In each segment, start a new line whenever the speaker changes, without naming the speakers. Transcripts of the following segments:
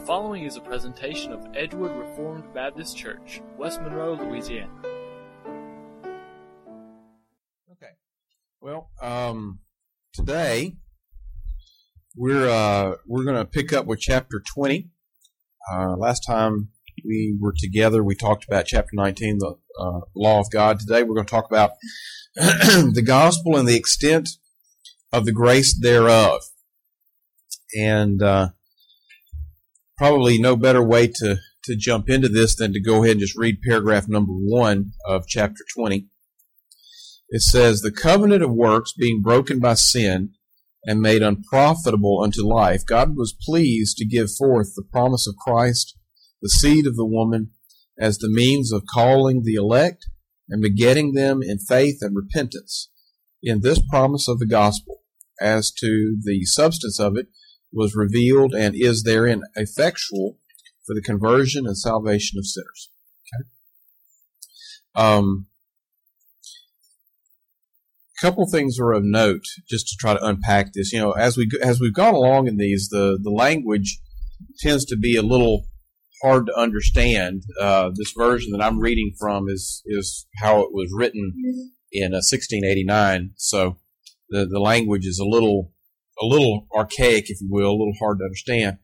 following is a presentation of Edgewood Reformed Baptist Church, West Monroe, Louisiana.
Okay. Well, today we're going to pick up with chapter 20. Last time we were together, we talked about chapter 19, the law of God. Today we're going to talk about the gospel and the extent of the grace thereof. And probably no better way to jump into this than to go ahead and just read paragraph number 1 of chapter 20. It says, "The covenant of works being broken by sin and made unprofitable unto life, God was pleased to give forth the promise of Christ, the seed of the woman, as the means of calling the elect and begetting them in faith and repentance. In this promise of the gospel, as to the substance of it, was revealed and is therein effectual for the conversion and salvation of sinners." Okay. A couple things are of note, just to try to unpack this. You know, as we've gone along in these, the language tends to be a little hard to understand. This version that I'm reading from is how it was written in 1689. So the language is a little archaic, if you will, a little hard to understand.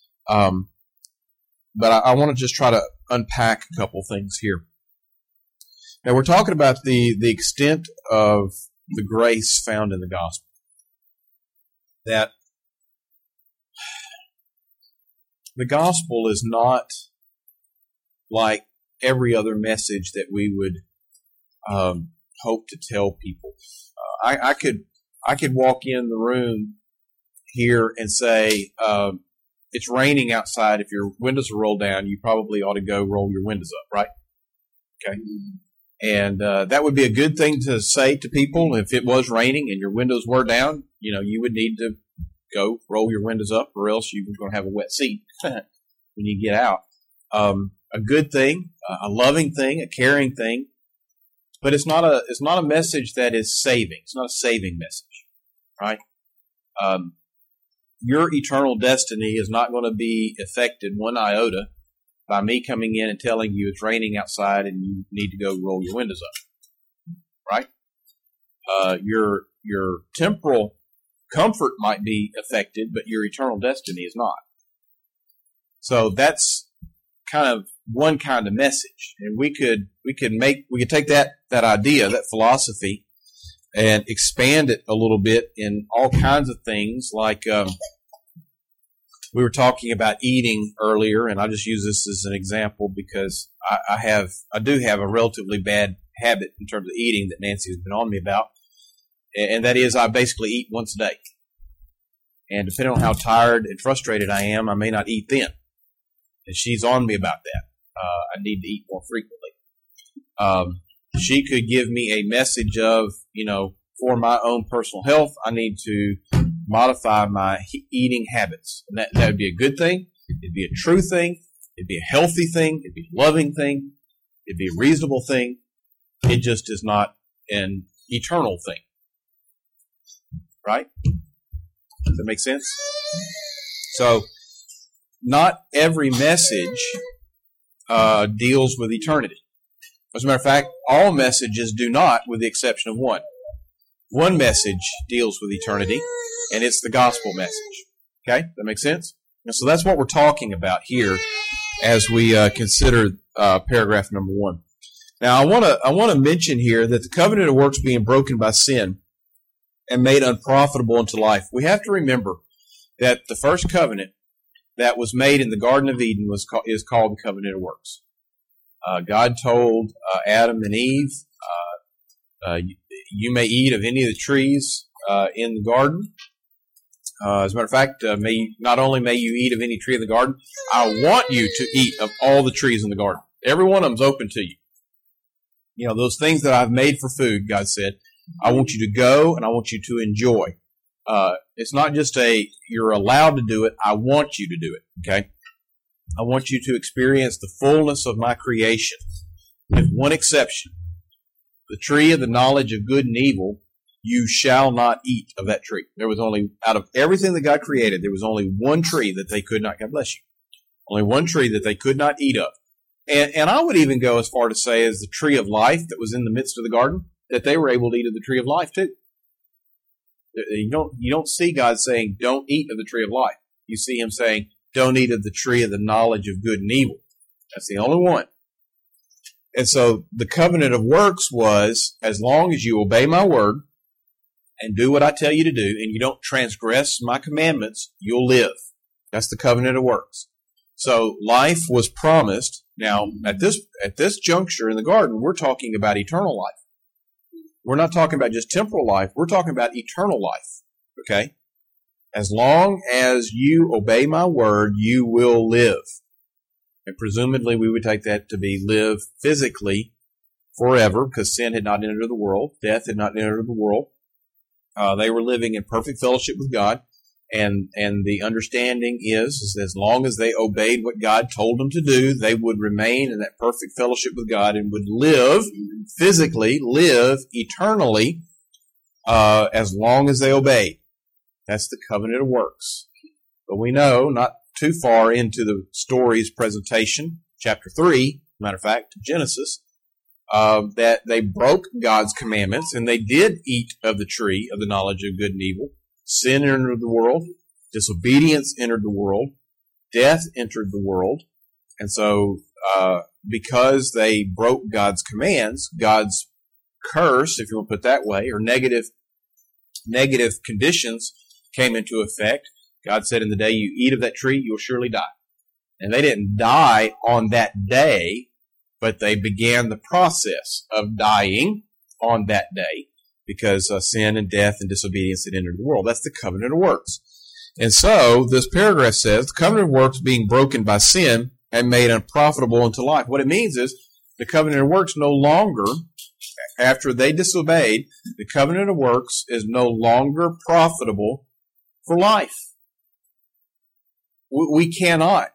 But I want to just try to unpack a couple things here. Now, we're talking about the extent of the grace found in the gospel. That the gospel is not like every other message that we would hope to tell people. I could walk in the room here and say, it's raining outside. If your windows are rolled down, you probably ought to go roll your windows up, right? Okay. And that would be a good thing to say to people. If it was raining and your windows were down, you would need to go roll your windows up, or else you were going to have a wet seat when you get out. A good thing, a loving thing, a caring thing, but it's not a message that is saving. It's not a saving message, right? Your eternal destiny is not going to be affected one iota by me coming in and telling you it's raining outside and you need to go roll your windows up, right? Your temporal comfort might be affected, but your eternal destiny is not. So that's kind of one kind of message, and we could take that idea, that philosophy, and expand it a little bit in all kinds of things. Like we were talking about eating earlier, and I'll just use this as an example because I do have a relatively bad habit in terms of eating that Nancy has been on me about, and that is I basically eat once a day. And depending on how tired and frustrated I am, I may not eat then. And she's on me about that. I need to eat more frequently. She could give me a message of, for my own personal health, I need to modify my eating habits. And that would be a good thing. It'd be a true thing. It'd be a healthy thing. It'd be a loving thing. It'd be a reasonable thing. It just is not an eternal thing. Right? Does that make sense? So, not every message deals with eternity. As a matter of fact, all messages do not, with the exception of one. One message deals with eternity, and it's the gospel message. Okay? That makes sense? And so that's what we're talking about here as we consider paragraph number 1. Now, I want to mention here that the covenant of works being broken by sin and made unprofitable unto life. We have to remember that the first covenant that was made in the Garden of Eden is called the covenant of works. God told Adam and Eve, you may eat of any of the trees in the garden. As a matter of fact, not only may you eat of any tree in the garden, I want you to eat of all the trees in the garden. Every one of them is open to you. Those things that I've made for food, God said, I want you to go and I want you to enjoy. It's not just you're allowed to do it, I want you to do it, okay? I want you to experience the fullness of my creation, with one exception. The tree of the knowledge of good and evil, you shall not eat of that tree. There was only, out of everything that God created, there was only one tree that they could not, God bless you, Only one tree that they could not eat of. And I would even go as far to say as the tree of life that was in the midst of the garden, that they were able to eat of the tree of life too. You don't see God saying, don't eat of the tree of life. You see him saying, don't eat of the tree of the knowledge of good and evil. That's the only one. And so the covenant of works was, as long as you obey my word and do what I tell you to do, and you don't transgress my commandments, you'll live. That's the covenant of works. So life was promised. Now, at this juncture in the garden, we're talking about eternal life. We're not talking about just temporal life. We're talking about eternal life. Okay? As long as you obey my word, you will live. And presumably we would take that to be live physically forever, because sin had not entered the world. Death had not entered the world. They were living in perfect fellowship with God. And the understanding is as long as they obeyed what God told them to do, they would remain in that perfect fellowship with God and would live physically, live eternally, as long as they obeyed. That's the covenant of works. But we know, not too far into the story's presentation, chapter 3, matter of fact, Genesis, that they broke God's commandments and they did eat of the tree of the knowledge of good and evil. Sin entered the world. Disobedience entered the world. Death entered the world. And so, because they broke God's commands, God's curse, if you want to put it that way, or negative conditions came into effect. God said, in the day you eat of that tree, you'll surely die. And they didn't die on that day, but they began the process of dying on that day, because sin and death and disobedience had entered the world. That's the covenant of works. And so this paragraph says, the covenant of works being broken by sin and made unprofitable unto life. What it means is the covenant of works no longer, after they disobeyed, the covenant of works is no longer profitable for life. We cannot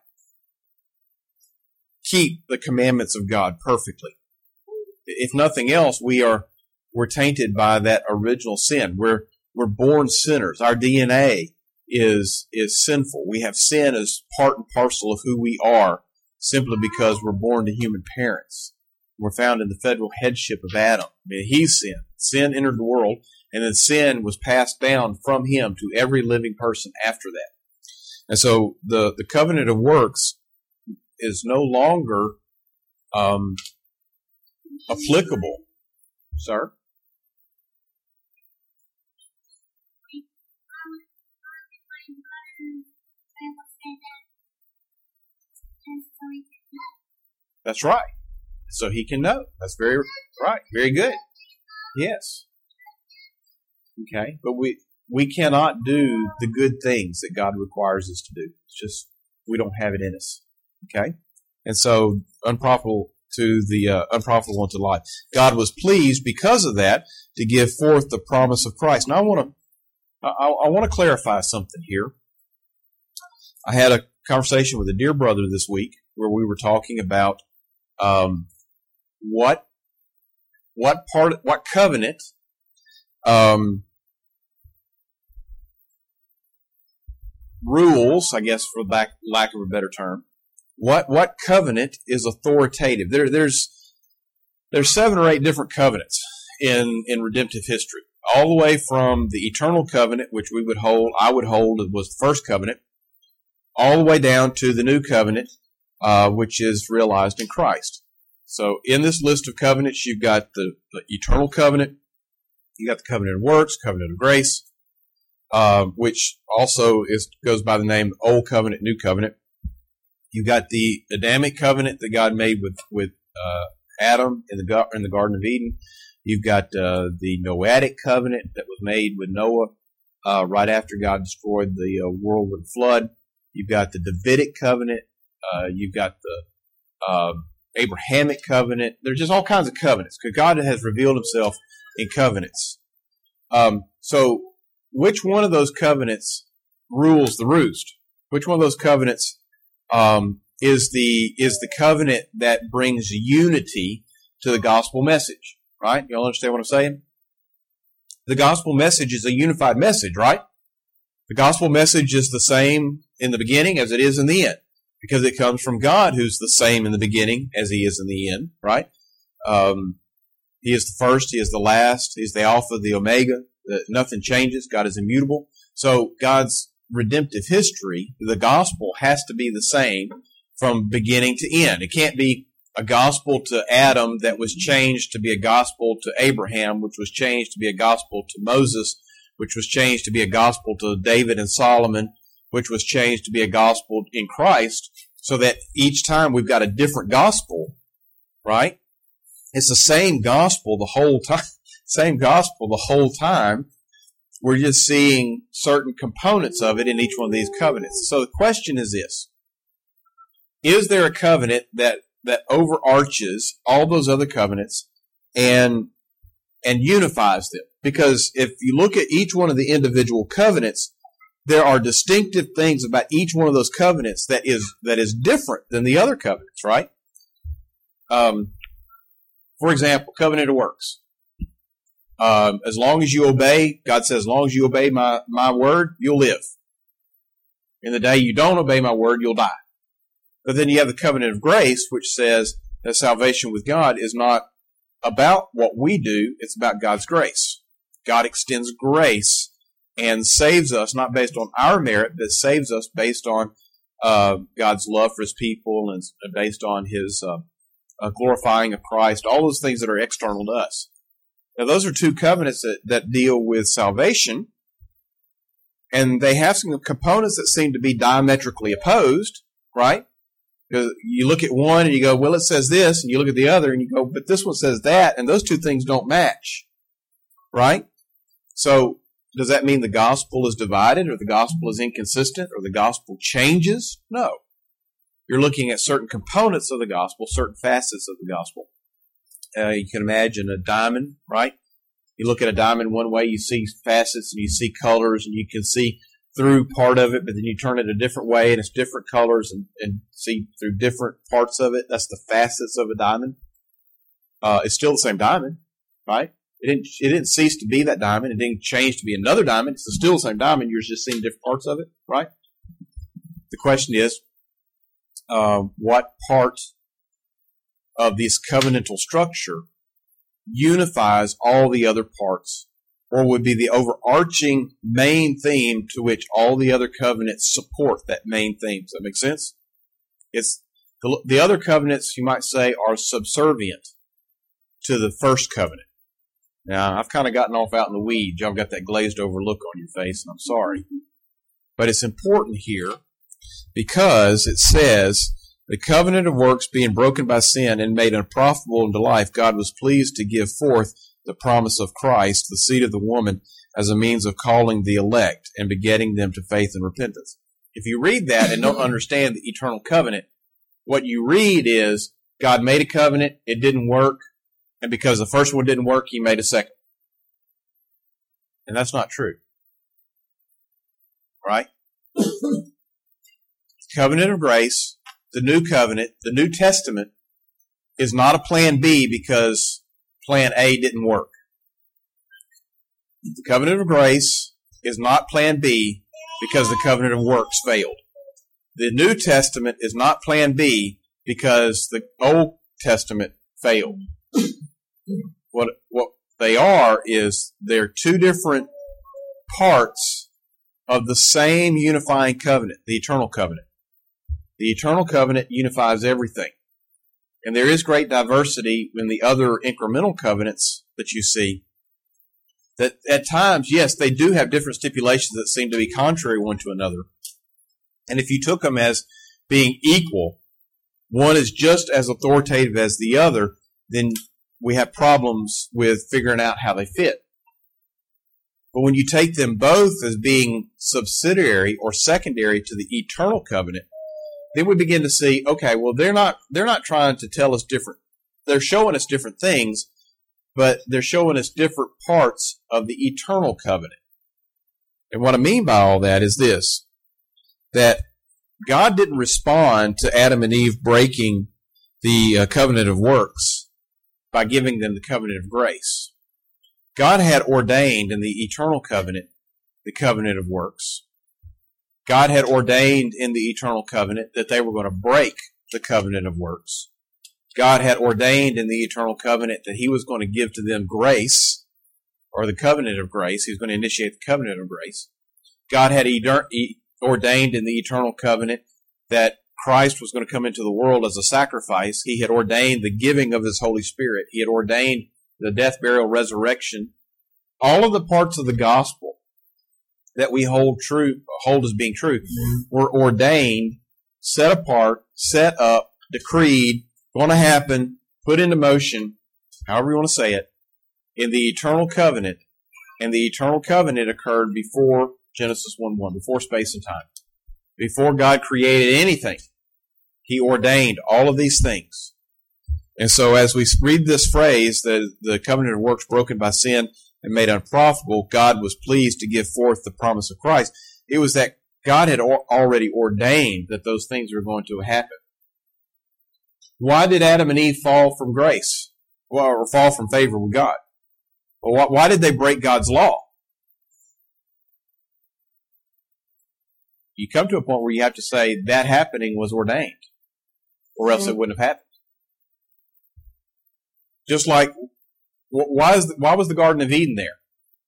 keep the commandments of God perfectly. If nothing else, we're tainted by that original sin. We're born sinners. Our DNA is sinful. We have sin as part and parcel of who we are, simply because we're born to human parents. We're found in the federal headship of Adam. I mean, he sinned. Sin entered the world, and then sin was passed down from him to every living person after that. And so the covenant of works is no longer applicable. Sir? That's right. So he can know. That's very right. Very good. Yes. Okay. But we cannot do the good things that God requires us to do. It's just, we don't have it in us. Okay. And so unprofitable unto life. God was pleased because of that to give forth the promise of Christ. Now I want to clarify something here. I had a conversation with a dear brother this week where we were talking about what covenant rules, I guess, for lack of a better term, what covenant is authoritative. There's 7 or 8 different covenants in redemptive history, all the way from the eternal covenant, which I would hold was the first covenant, all the way down to the new covenant, which is realized in Christ. So in this list of covenants, you've got the eternal covenant, you got the covenant of works, covenant of grace, which also goes by the name Old Covenant, New Covenant. You've got the Adamic covenant that God made with Adam in the Garden of Eden. You've got the Noahic covenant that was made with Noah right after God destroyed the world with flood. You've got the Davidic covenant. You've got the Abrahamic covenant. There's just all kinds of covenants because God has revealed himself in covenants. So which one of those covenants rules the roost? Which one of those covenants is the covenant that brings unity to the gospel message? Right? You all understand what I'm saying? The gospel message is a unified message, right? The gospel message is the same in the beginning as it is in the end. because it comes from God, who's the same in the beginning as he is in the end, right? He is the first, he is the last, he's the Alpha, the Omega. Nothing changes. God is immutable. So God's redemptive history, the gospel, has to be the same from beginning to end. It can't be a gospel to Adam that was changed to be a gospel to Abraham, which was changed to be a gospel to Moses, which was changed to be a gospel to David and Solomon, which was changed to be a gospel in Christ, so that each time we've got a different gospel, right? It's the same gospel the whole time. Same gospel the whole time. We're just seeing certain components of it in each one of these covenants. So the question is this: is there a covenant that overarches all those other covenants and unifies them? Because if you look at each one of the individual covenants, there are distinctive things about each one of those covenants that is different than the other covenants, right? For example, covenant of works. As long as you obey, God says, as long as you obey my word, you'll live. In the day you don't obey my word, you'll die. But then you have the covenant of grace, which says that salvation with God is not about what we do, it's about God's grace. God extends grace and saves us, not based on our merit, but saves us based on God's love for his people and based on his glorifying of Christ, all those things that are external to us. Now, those are two covenants that deal with salvation, and they have some components that seem to be diametrically opposed, right? Because you look at one and you go, well, it says this, and you look at the other and you go, but this one says that, and those two things don't match, right? So, does that mean the gospel is divided, or the gospel is inconsistent, or the gospel changes? No. You're looking at certain components of the gospel, certain facets of the gospel. You can imagine a diamond, right? You look at a diamond one way, you see facets and you see colors and you can see through part of it, but then you turn it a different way and it's different colors and see through different parts of it. That's the facets of a diamond. It's still the same diamond, right? It didn't cease to be that diamond. It didn't change to be another diamond. It's still the same diamond. You're just seeing different parts of it, right? The question is, what part of this covenantal structure unifies all the other parts, or would be the overarching main theme to which all the other covenants support that main theme? Does that make sense? It's the other covenants, you might say, are subservient to the first covenant. Now, I've kind of gotten off out in the weeds. Y'all got that glazed over look on your face, and I'm sorry. But it's important here because it says, the covenant of works being broken by sin and made unprofitable unto life, God was pleased to give forth the promise of Christ, the seed of the woman, as a means of calling the elect and begetting them to faith and repentance. If you read that and don't understand the eternal covenant, what you read is God made a covenant, it didn't work, and because the first one didn't work, he made a second. And that's not true. Right? Covenant of grace, the new covenant, the New Testament, is not a plan B because plan A didn't work. The covenant of grace is not plan B because the covenant of works failed. The New Testament is not plan B because the Old Testament failed. What they are is they're two different parts of the same unifying covenant, the eternal covenant. The eternal covenant unifies everything. And there is great diversity in the other incremental covenants that you see. That at times, yes, they do have different stipulations that seem to be contrary one to another. And if you took them as being equal, one is just as authoritative as the other, then we have problems with figuring out how they fit. But when you take them both as being subsidiary or secondary to the eternal covenant, then we begin to see, okay, well, they're not trying to tell us different. They're showing us different things, but they're showing us different parts of the eternal covenant. And what I mean by all that is this, that God didn't respond to Adam and Eve breaking the covenant of works by giving them the covenant of grace. God had ordained in the eternal covenant the covenant of works. God had ordained in the eternal covenant that they were going to break the covenant of works. God had ordained in the eternal covenant that He was going to give to them grace, or the covenant of grace. He was going to initiate the covenant of grace. God had ordained in the eternal covenant that Christ was going to come into the world as a sacrifice. He had ordained the giving of His Holy Spirit. He had ordained the death, burial, resurrection. All of the parts of the gospel that we hold as being true, were ordained, set apart, set up, decreed, going to happen, put into motion, however you want to say it, in the eternal covenant. And the eternal covenant occurred before Genesis 1:1, before space and time. Before God created anything, He ordained all of these things. And so as we read this phrase, the covenant of works broken by sin and made unprofitable, God was pleased to give forth the promise of Christ. It was that God had already ordained that those things were going to happen. Why did Adam and Eve fall from grace? Or fall from favor with God? Well, why did they break God's law? You come to a point where you have to say that happening was ordained, or else it wouldn't have happened. Just like, why was the Garden of Eden there?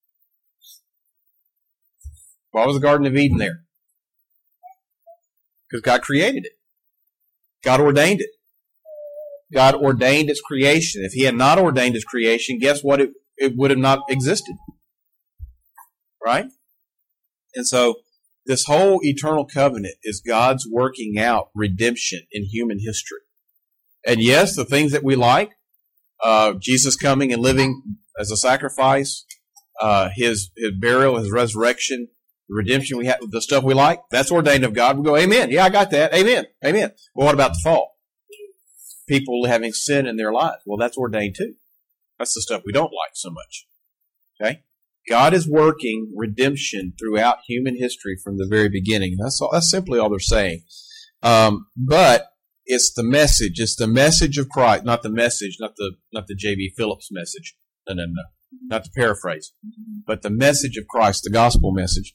Why was the Garden of Eden there? Because God created it. God ordained it. God ordained its creation. If He had not ordained its creation, guess what? It would have not existed. Right? And so, this whole eternal covenant is God's working out redemption in human history. And yes, the things that we like, Jesus coming and living as a sacrifice, His burial, His resurrection, the redemption we have, the stuff we like, that's ordained of God. We go, amen. Yeah, I got that. Amen. Amen. Well, what about the fall? People having sin in their lives. Well, that's ordained too. That's the stuff we don't like so much. Okay? God is working redemption throughout human history from the very beginning. That's simply all they're saying. But it's the message. It's the message of Christ, not the message, not the J.B. Phillips message. No. Not to paraphrase, but the message of Christ, the gospel message.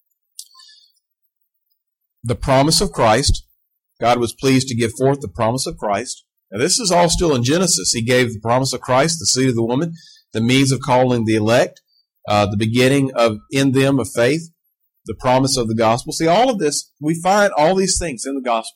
The promise of Christ. God was pleased to give forth the promise of Christ. Now, this is all still in Genesis. He gave the promise of Christ, the seed of the woman, the means of calling the elect, the beginning of in them of faith, the promise of the gospel. See, all of this, we find all these things in the gospel.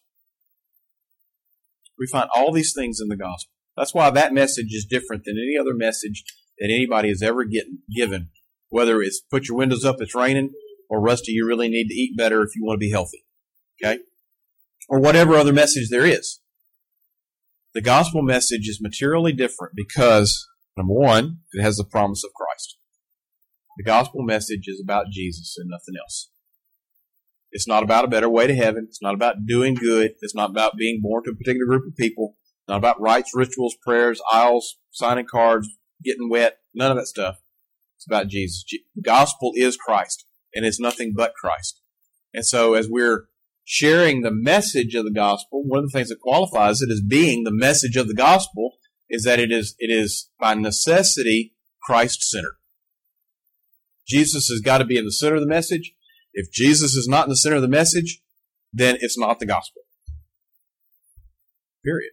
We find all these things in the gospel. That's why that message is different than any other message that anybody has ever given. Whether it's put your windows up, it's raining, or Rusty, you really need to eat better if you want to be healthy. Okay? Or whatever other message there is. The gospel message is materially different because, number one, it has the promise of Christ. The gospel message is about Jesus and nothing else. It's not about a better way to heaven. It's not about doing good. It's not about being born to a particular group of people. It's not about rites, rituals, prayers, aisles, signing cards, getting wet. None of that stuff. It's about Jesus. The gospel is Christ, and it's nothing but Christ. And so as we're sharing the message of the gospel, one of the things that qualifies it as being the message of the gospel is that it is by necessity Christ-centered. Jesus has got to be in the center of the message. If Jesus is not in the center of the message, then it's not the gospel. Period.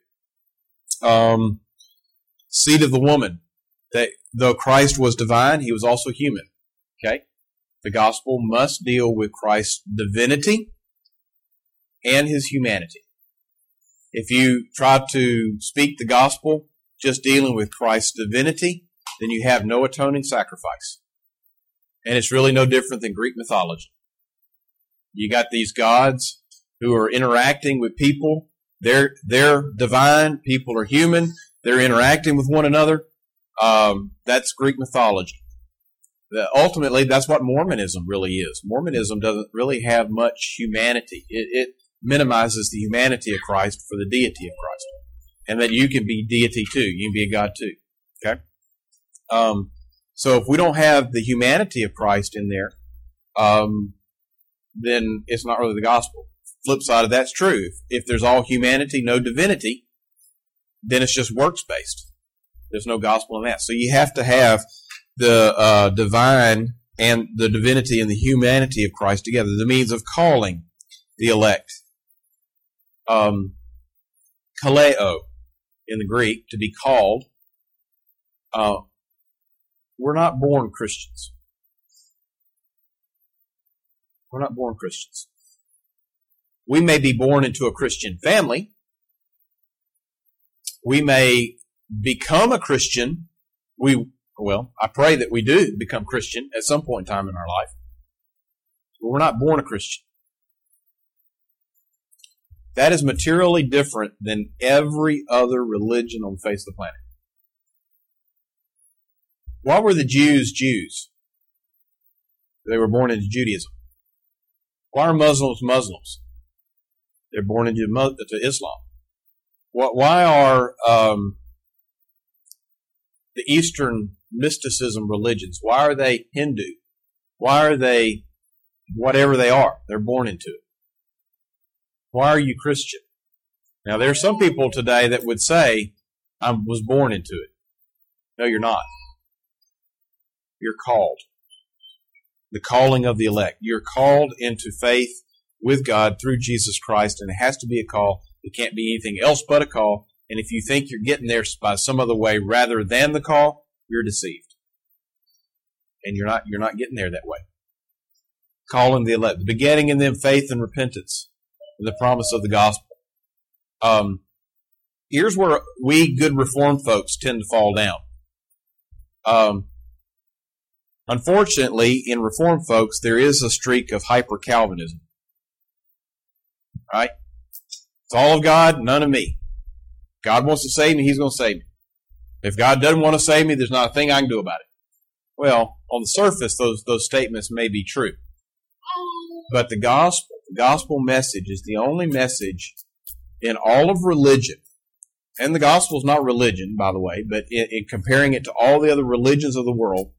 Seed of the woman. That though Christ was divine, He was also human. Okay? The gospel must deal with Christ's divinity and His humanity. If you try to speak the gospel just dealing with Christ's divinity, then you have no atoning sacrifice. And it's really no different than Greek mythology. You got these gods who are interacting with people. They're divine. People are human. They're interacting with one another. That's Greek mythology. Ultimately, that's what Mormonism really is. Mormonism doesn't really have much humanity. It minimizes the humanity of Christ for the deity of Christ. And that you can be deity too. You can be a God too. Okay? So if we don't have the humanity of Christ in there, then it's not really the gospel. Flip side of that's true. If there's all humanity, no divinity, then it's just works-based. There's no gospel in that. So you have to have the divine and the divinity and the humanity of Christ together, the means of calling the elect. Kaleo in the Greek, to be called. We're not born Christians. We're not born Christians. We may be born into a Christian family. We may become a Christian. I pray that we do become Christian at some point in time in our life. But we're not born a Christian. That is materially different than every other religion on the face of the planet. Why were the Jews Jews? They were born into Judaism. Why are Muslims Muslims? They're born into Islam. Why are the Eastern mysticism religions, why are they Hindu? Why are they whatever they are? They're born into it. Why are you Christian? Now, there are some people today that would say, I was born into it. No, you're not. You're called. The calling of the elect. You're called into faith with God through Jesus Christ, and it has to be a call. It can't be anything else but a call. And if you think you're getting there by some other way rather than the call, you're deceived. And you're not getting there that way. Calling the elect. Begetting in them faith and repentance. And the promise of the gospel. Here's where we good Reformed folks tend to fall down. Unfortunately, in Reformed folks, there is a streak of hyper-Calvinism. Right? It's all of God, none of me. God wants to save me, He's going to save me. If God doesn't want to save me, there's not a thing I can do about it. Well, on the surface, those statements may be true. But the gospel message is the only message in all of religion. And the gospel is not religion, by the way, but in comparing it to all the other religions of the world,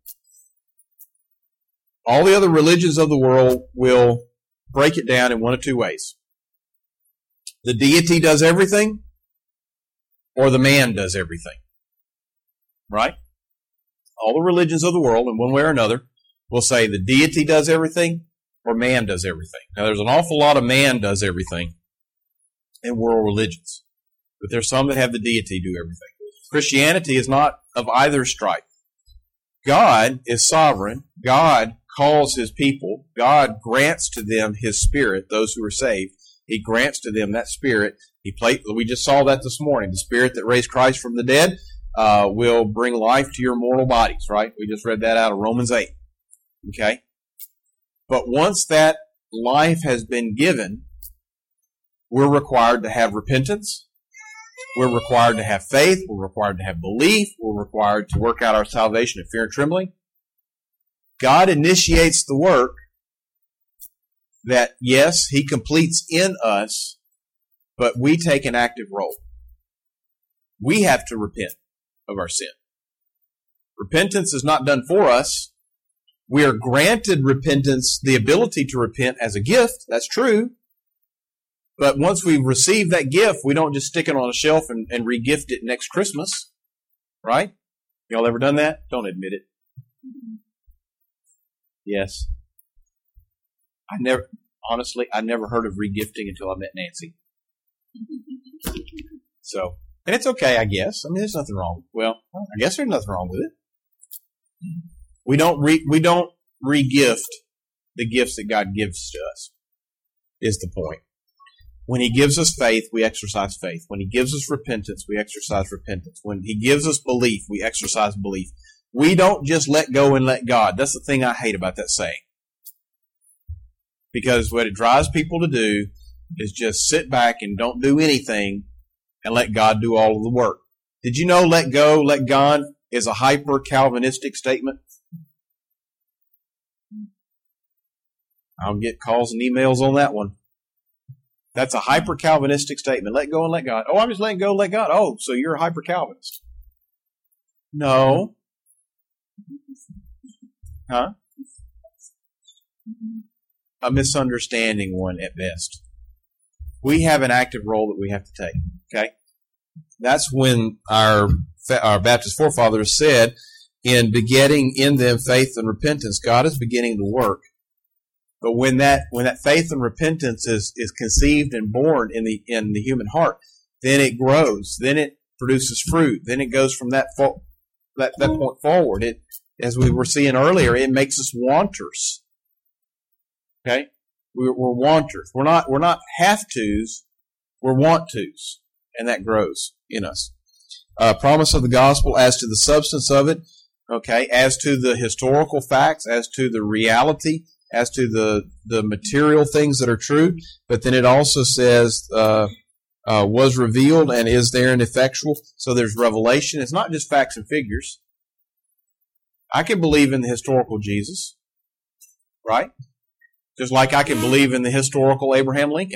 all the other religions of the world will break it down in one of two ways. The deity does everything, or the man does everything. Right? All the religions of the world, in one way or another, will say the deity does everything, or man does everything. Now, there's an awful lot of man does everything in world religions. But there's some that have the deity do everything. Christianity is not of either stripe. God is sovereign. God calls His people. God grants to them His Spirit, those who are saved. He grants to them that Spirit. We just saw that this morning. The Spirit that raised Christ from the dead will bring life to your mortal bodies, right? We just read that out of Romans 8. Okay? But once that life has been given, we're required to have repentance. We're required to have faith. We're required to have belief. We're required to work out our salvation in fear and trembling. God initiates the work that, yes, He completes in us, but we take an active role. We have to repent of our sin. Repentance is not done for us. We are granted repentance, the ability to repent as a gift. That's true. But once we receive that gift, we don't just stick it on a shelf and re-gift it next Christmas. Right? Y'all ever done that? Don't admit it. Yes. I never heard of re-gifting until I met Nancy. So, and it's okay, I guess. I mean, there's nothing wrong. Well, I guess there's nothing wrong with it. We don't re-gift the gifts that God gives to us, is the point. When He gives us faith, we exercise faith. When He gives us repentance, we exercise repentance. When He gives us belief, we exercise belief. We don't just let go and let God. That's the thing I hate about that saying. Because what it drives people to do is just sit back and don't do anything and let God do all of the work. Did you know let go, let God is a hyper-Calvinistic statement? I'll get calls and emails on that one. That's a hyper-Calvinistic statement. Let go and let God. Oh, I'm just letting go and let God. Oh, so you're a hyper-Calvinist. No. Huh? A misunderstanding one at best. We have an active role that we have to take. Okay? That's when our Baptist forefathers said, in begetting in them faith and repentance. God is beginning the work. But when that faith and repentance is conceived and born in the human heart, then it grows. Then it produces fruit. Then it goes from that point forward. It, as we were seeing earlier, it makes us wanters. Okay, we're wanters. We're not have tos. We're want tos, and that grows in us. Promise of the gospel as to the substance of it. Okay, as to the historical facts, as to the reality, as to the material things that are true. But then it also says was revealed and is there and effectual. So there's revelation. It's not just facts and figures. I can believe in the historical Jesus, right? Just like I can believe in the historical Abraham Lincoln.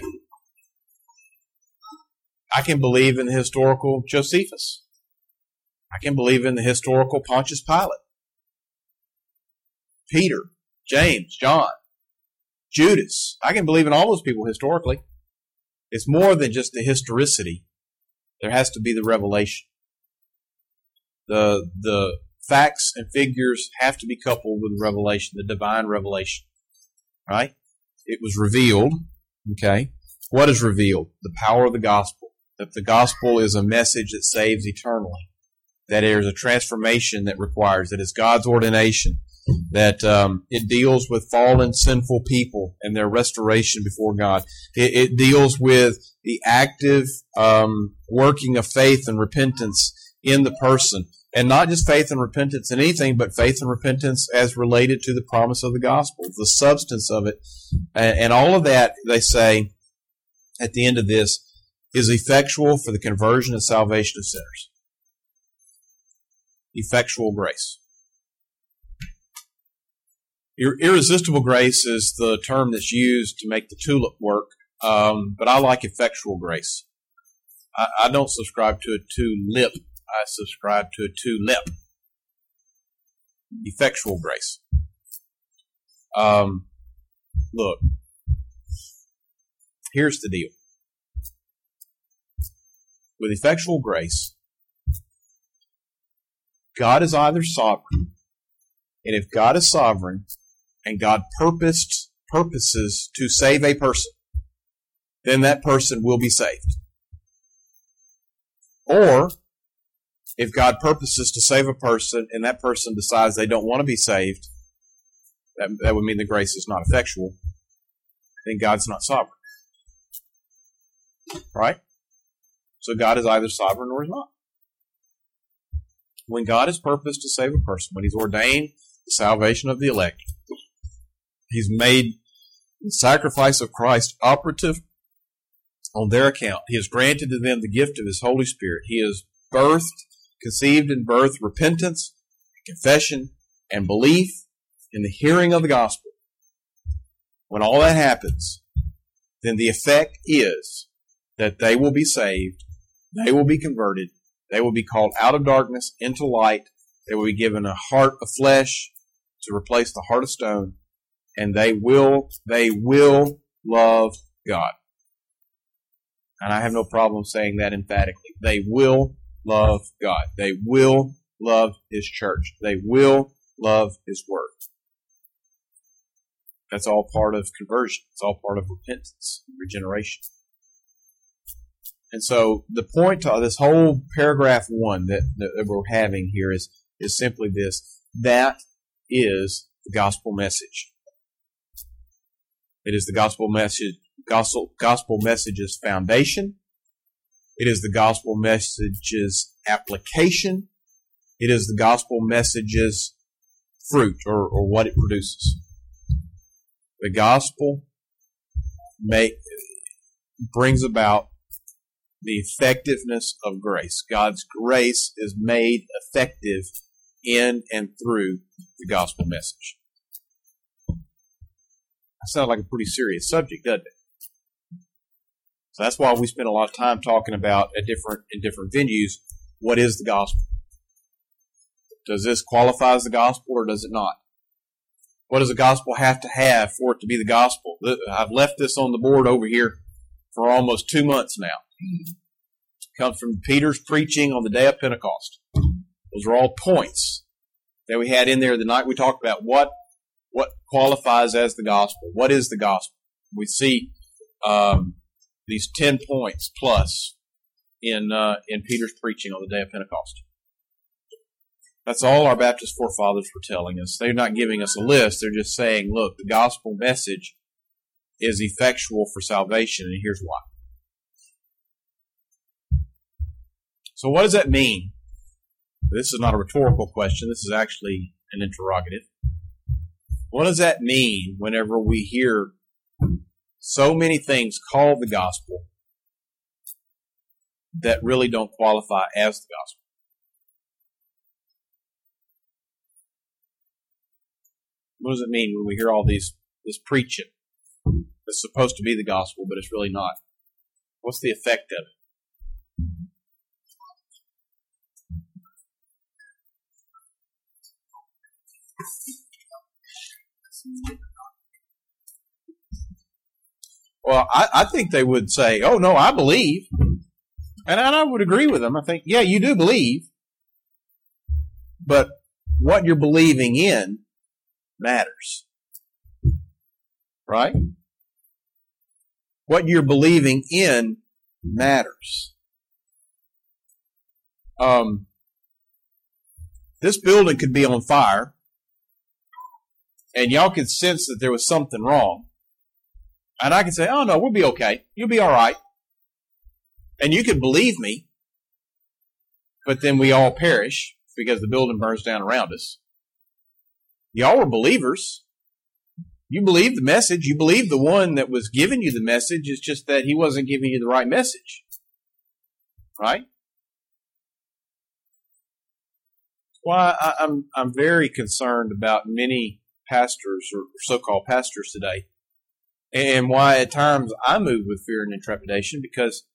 I can believe in the historical Josephus. I can believe in the historical Pontius Pilate. Peter, James, John, Judas. I can believe in all those people historically. It's more than just the historicity. There has to be the revelation. The facts and figures have to be coupled with revelation, the divine revelation. Right? It was revealed. Okay? What is revealed? The power of the gospel. That the gospel is a message that saves eternally. That there's a transformation that requires, that it's God's ordination. That it deals with fallen, sinful people and their restoration before God. It deals with the active working of faith and repentance in the person. And not just faith and repentance in anything, but faith and repentance as related to the promise of the gospel, the substance of it. And all of that, they say, at the end of this, is effectual for the conversion and salvation of sinners. Effectual grace. Irresistible grace is the term that's used to make the tulip work, but I like effectual grace. I don't subscribe to a tulip. I subscribe to a tulip. Effectual grace. Look, here's the deal. With effectual grace, God is either sovereign, and if God is sovereign, and God purposes to save a person, then that person will be saved. Or, if God purposes to save a person, and that person decides they don't want to be saved, that would mean the grace is not effectual, then God's not sovereign. Right? So God is either sovereign or he's not. When God has purposed to save a person, when he's ordained the salvation of the elect, he's made the sacrifice of Christ operative on their account. He has granted to them the gift of his Holy Spirit. He has conceived and birthed repentance, confession, and belief in the hearing of the gospel. When all that happens, then the effect is that they will be saved, they will be converted, they will be called out of darkness into light, they will be given a heart of flesh to replace the heart of stone, and they will love God. And I have no problem saying that emphatically. They will love God. They will love his church. They will love his word. That's all part of conversion. It's all part of repentance, regeneration. And so the point to this whole paragraph 1 that we're having here is simply this. That is the gospel message. It is the gospel message's foundation. It is the gospel message's application. It is the gospel message's fruit or what it produces. The gospel brings about the effectiveness of grace. God's grace is made effective in and through the gospel message. That sounds like a pretty serious subject, doesn't it? So that's why we spend a lot of time talking about in different venues, what is the gospel? Does this qualify as the gospel or does it not? What does the gospel have to have for it to be the gospel? I've left this on the board over here for almost 2 months now. It comes from Peter's preaching on the day of Pentecost. Those are all points that we had in there the night we talked about what qualifies as the gospel. What is the gospel? We see these 10 points plus in Peter's preaching on the day of Pentecost. That's all our Baptist forefathers were telling us. They're not giving us a list. They're just saying, look, the gospel message is effectual for salvation, and here's why. So what does that mean? This is not a rhetorical question. This is actually an interrogative. What does that mean whenever we hear so many things called the gospel that really don't qualify as the gospel? What does it mean when we hear all this preaching that's supposed to be the gospel, but it's really not? What's the effect of it? Well, I think they would say, oh, no, I believe. And I would agree with them. I think, yeah, you do believe. But what you're believing in matters. Right? What you're believing in matters. This building could be on fire, and y'all could sense that there was something wrong. And I could say, oh, no, we'll be okay. You'll be all right. And you could believe me, but then we all perish because the building burns down around us. Y'all were believers. You believed the message. You believed the one that was giving you the message. It's just that he wasn't giving you the right message. Right? Well, I'm very concerned about many pastors or so-called pastors today, and why at times I move with fear and intrepidation, because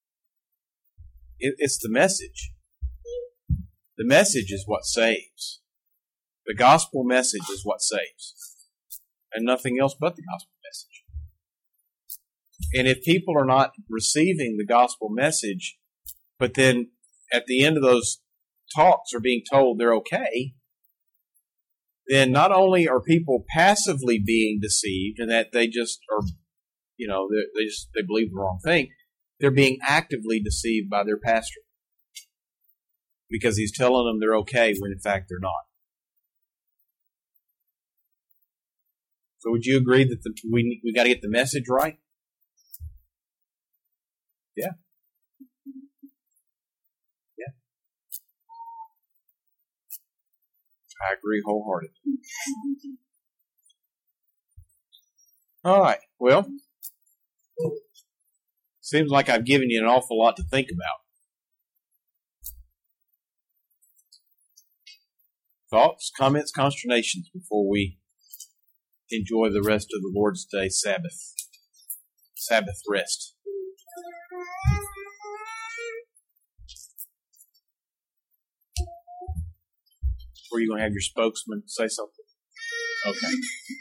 it's the message. The message is what saves. The gospel message is what saves. And nothing else but the gospel message. And if people are not receiving the gospel message, but then at the end of those talks are being told they're okay, then not only are people passively being deceived and that they just are, they believe the wrong thing, they're being actively deceived by their pastor because he's telling them they're okay when in fact they're not. So would you agree that we got to get the message right? Yeah. Yeah. I agree wholeheartedly. All right. Well, seems like I've given you an awful lot to think about. Thoughts, comments, consternations before we enjoy the rest of the Lord's Day Sabbath rest. Were you going to have your spokesman say something? Okay.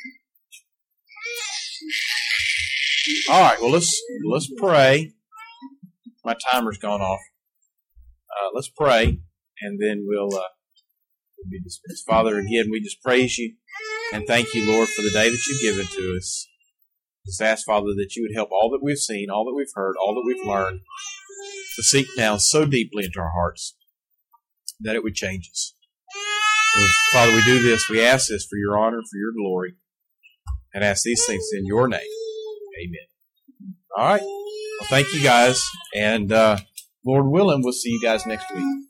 All right. Well, let's pray. My timer's gone off. Let's pray, and then we'll be dismissed. Father, again, we just praise you and thank you, Lord, for the day that you've given to us. Just ask, Father, that you would help all that we've seen, all that we've heard, all that we've learned to sink down so deeply into our hearts that it would change us. And Father, we do this. We ask this for your honor, for your glory, and ask these things in your name. Amen. All right. Well, thank you guys, and Lord willing, we'll see you guys next week.